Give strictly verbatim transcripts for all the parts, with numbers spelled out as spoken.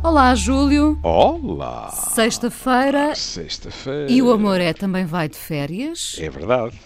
Olá, Júlio. Olá! Sexta-feira. Sexta-feira. E o Amoré também vai de férias. É verdade.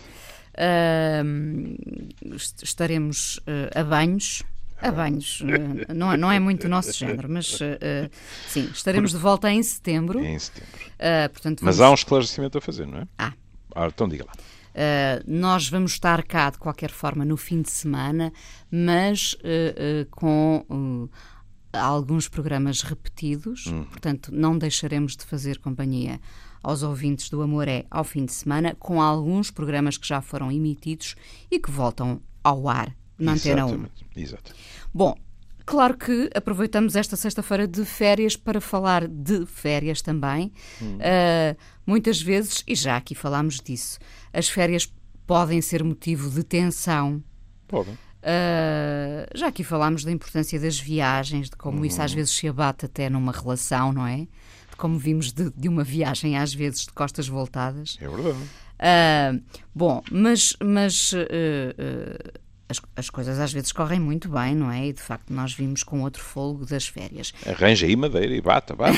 Uh, estaremos uh, a banhos. A banhos. Uh, não, não é muito o nosso género, mas uh, uh, sim, estaremos de volta em setembro. Em setembro. Uh, portanto, vamos... Mas há um esclarecimento a fazer, não é? Ah. Ah, então diga lá. Uh, nós vamos estar cá de qualquer forma no fim de semana, mas uh, uh, com uh, alguns programas repetidos, hum. portanto não deixaremos de fazer companhia aos ouvintes do Amoré ao fim de semana, com alguns programas que já foram emitidos e que voltam ao ar na Antena um. Exato. Bom, claro que aproveitamos esta sexta-feira de férias para falar de férias também. Hum. Uh, muitas vezes, e já aqui falámos disso, as férias podem ser motivo de tensão. Podem. Uh, já aqui falámos da importância das viagens, de como hum. isso às vezes se abate até numa relação, não é? De como vimos de, de uma viagem às vezes de costas voltadas. É verdade. Uh, bom, mas... mas uh, uh, As, as coisas às vezes correm muito bem, não é? E de facto nós vimos com outro fôlego das férias. Arranja aí madeira e bata, bata.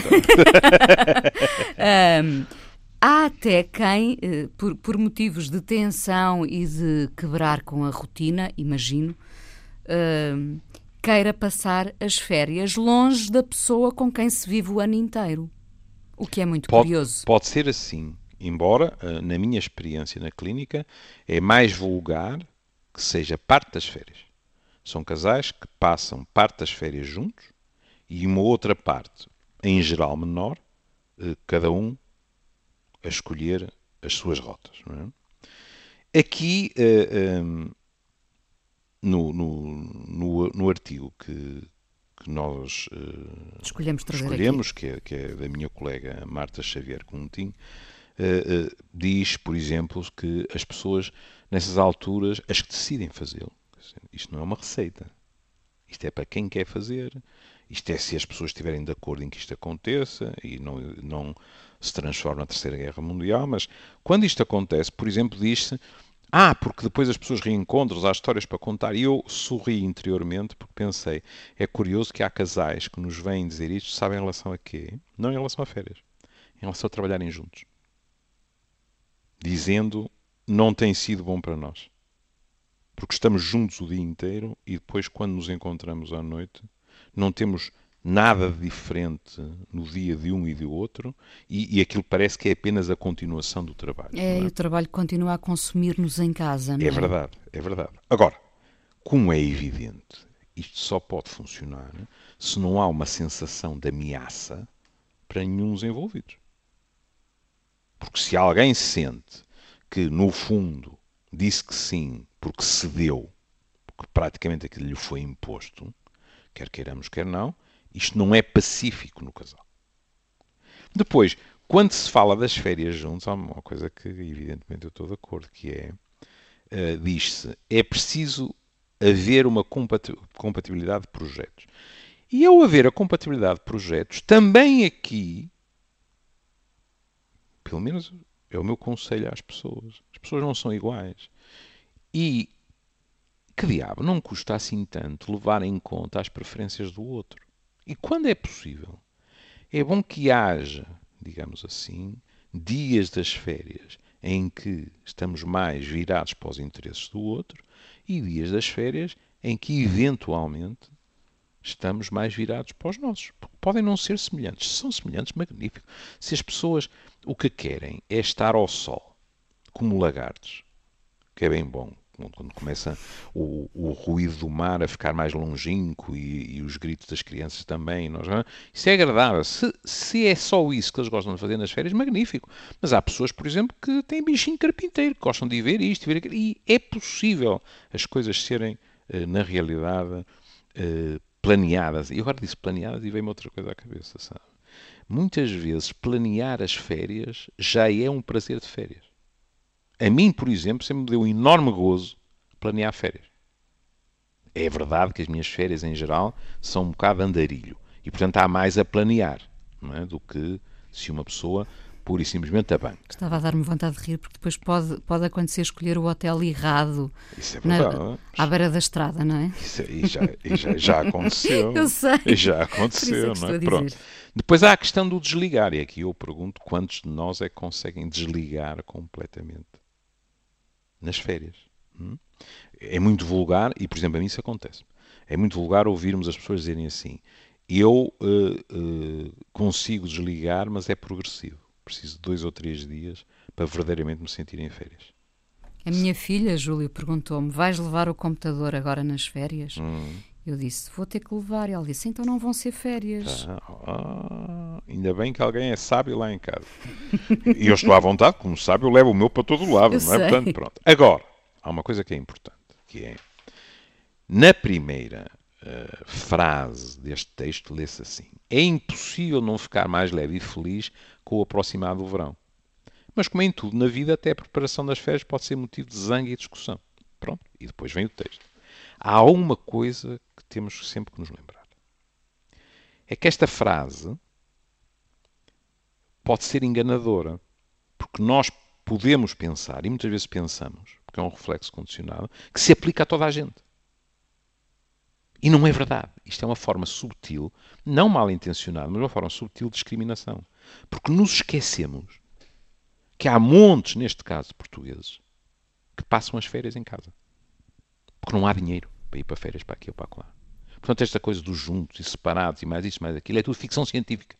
um, há até quem, por, por motivos de tensão e de quebrar com a rotina, imagino, um, queira passar as férias longe da pessoa com quem se vive o ano inteiro. O que é muito pode, curioso. Pode ser assim, embora, na minha experiência na clínica, é mais vulgar que seja parte das férias. São casais que passam parte das férias juntos e uma outra parte, em geral menor, cada um a escolher as suas rotas. Não é? Aqui, no, no, no, no artigo que, que nós escolhemos, trazer escolhemos aqui. Que, é, que é da minha colega Marta Xavier Cuntinho, Uh, uh, diz, por exemplo, que as pessoas, nessas alturas, as que decidem fazê-lo, isto não é uma receita, isto é para quem quer fazer, isto é se as pessoas estiverem de acordo em que isto aconteça e não, não se transforme na Terceira Guerra Mundial, mas quando isto acontece, por exemplo, diz-se, ah, porque depois as pessoas reencontram, há histórias para contar, e eu sorri interiormente porque pensei, é curioso que há casais que nos vêm dizer isto, sabem em relação a quê? Não em relação a férias, em relação a trabalharem juntos. Dizendo, não tem sido bom para nós. Porque estamos juntos o dia inteiro e depois, quando nos encontramos à noite, não temos nada de diferente no dia de um e do outro e, e aquilo parece que é apenas a continuação do trabalho. É, é? E o trabalho continua a consumir-nos em casa, não é? É verdade, é verdade. Agora, como é evidente, isto só pode funcionar se não há uma sensação de ameaça para nenhum dos envolvidos. Porque se alguém sente que, no fundo, disse que sim porque cedeu, porque praticamente aquilo lhe foi imposto, quer queiramos, quer não, isto não é pacífico no casal. Depois, quando se fala das férias juntos, há uma coisa que, evidentemente, eu estou de acordo, que é, uh, diz-se, é preciso haver uma compatibilidade de projetos. E ao haver a compatibilidade de projetos, também aqui, pelo menos é o meu conselho às pessoas. As pessoas não são iguais. E, que diabo, não custa assim tanto levar em conta as preferências do outro. E quando é possível, é bom que haja, digamos assim, dias das férias em que estamos mais virados para os interesses do outro e dias das férias em que, eventualmente, estamos mais virados para os nossos. Porque podem não ser semelhantes. Se são semelhantes, magnífico. Se as pessoas o que querem é estar ao sol, como lagartos, que é bem bom. Quando começa o, o ruído do mar a ficar mais longínquo e, e os gritos das crianças também. Nós, isso é agradável. Se, se é só isso que eles gostam de fazer nas férias, magnífico. Mas há pessoas, por exemplo, que têm bichinho carpinteiro, que gostam de ver isto, ver aquilo. E é possível as coisas serem, na realidade, planeadas. E agora disse planeadas e veio-me outra coisa à cabeça, sabe? Muitas vezes planear as férias já é um prazer de férias. A mim, por exemplo, sempre me deu um enorme gozo planear férias. É verdade que as minhas férias, em geral, são um bocado andarilho. E, portanto, há mais a planear, não é? Do que se uma pessoa pura e simplesmente a banca. Estava a dar-me vontade de rir, porque depois pode, pode acontecer escolher o hotel errado. Isso é verdade. Na, à beira da estrada, não é? Isso, e já, e já, já aconteceu. Eu sei. E já aconteceu, Por isso é que não é? estou a Pronto. dizer. Depois há a questão do desligar, e aqui eu pergunto quantos de nós é que conseguem desligar completamente nas férias. Hum? É muito vulgar, e por exemplo a mim isso acontece. É muito vulgar ouvirmos as pessoas dizerem assim: eu uh, uh, consigo desligar, mas é progressivo. Preciso de dois ou três dias para verdadeiramente me sentir em férias. A minha filha, Júlio, perguntou-me: vais levar o computador agora nas férias? Hum. Eu disse: vou ter que levar. E ela disse: então não vão ser férias. Ah, ah, ainda bem que alguém é sábio lá em casa. E eu estou à vontade, como sabe, eu levo o meu para todo lado, Eu não é? sei. Portanto, pronto. Agora, há uma coisa que é importante, que é, na primeira uh, frase deste texto, lê-se assim: é impossível não ficar mais leve e feliz com o aproximar do verão. Mas como em tudo na vida, até a preparação das férias pode ser motivo de zanga e discussão. Pronto, e depois vem o texto. Há uma coisa que temos sempre que nos lembrar. É que esta frase pode ser enganadora, porque nós podemos pensar, e muitas vezes pensamos, porque é um reflexo condicionado, que se aplica a toda a gente. E não é verdade. Isto é uma forma subtil, não mal intencionada, mas uma forma subtil de discriminação. Porque nos esquecemos que há montes, neste caso portugueses, que passam as férias em casa. Porque não há dinheiro para ir para férias para aqui ou para lá. Portanto, esta coisa dos juntos e separados e mais isto, mais aquilo, é tudo ficção científica.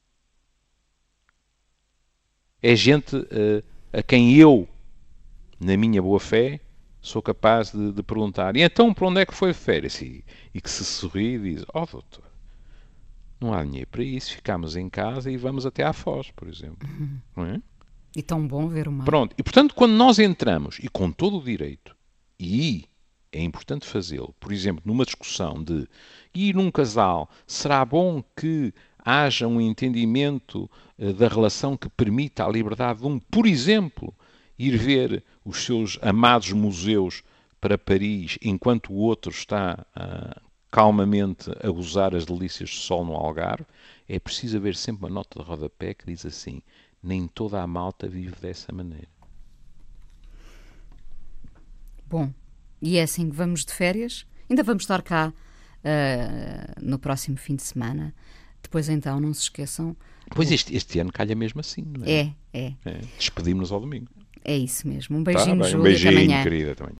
É gente uh, a quem eu, na minha boa fé, sou capaz de, de perguntar: e então para onde é que foi de férias? E, e que se sorri e diz: ó oh, doutor, não há dinheiro para isso, ficamos em casa e vamos até à Foz, por exemplo. Uhum. Não é? E tão bom ver o mar. Pronto, e portanto quando nós entramos, e com todo o direito, e é importante fazê-lo, por exemplo, numa discussão de ir num casal, será bom que haja um entendimento uh, da relação que permita a liberdade de um, por exemplo, ir ver os seus amados museus para Paris, enquanto o outro está uh, calmamente a gozar as delícias de sol no Algarve, é preciso haver sempre uma nota de rodapé que diz assim: nem toda a malta vive dessa maneira. Bom, e é assim que vamos de férias. Ainda vamos estar cá uh, no próximo fim de semana. Depois então, não se esqueçam... Pois este, este ano calha mesmo assim, não é? É, é. é. Despedimos-nos ao domingo. É isso mesmo. Um beijinho, Tá bem, Júlia. um beijinho, Até amanhã. querida, também.